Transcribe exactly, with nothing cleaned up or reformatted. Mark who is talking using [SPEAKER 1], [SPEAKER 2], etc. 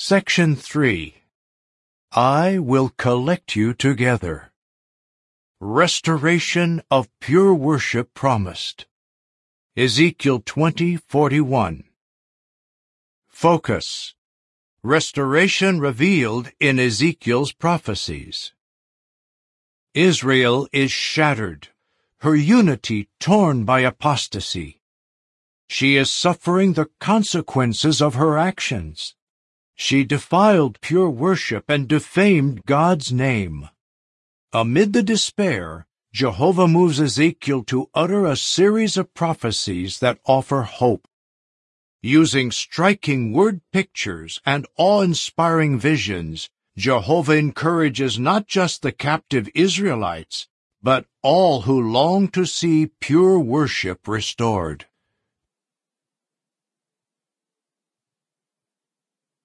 [SPEAKER 1] Section three. I will collect you together. Restoration of pure worship promised. Ezekiel twenty forty-one. Focus. Restoration revealed in Ezekiel's prophecies. Israel is shattered, her unity torn by apostasy. She is suffering the consequences of her actions. She defiled pure worship and defamed God's name. Amid the despair, Jehovah moves Ezekiel to utter a series of prophecies that offer hope. Using striking word pictures and awe-inspiring visions, Jehovah encourages not just the captive Israelites, but all who long to see pure worship restored.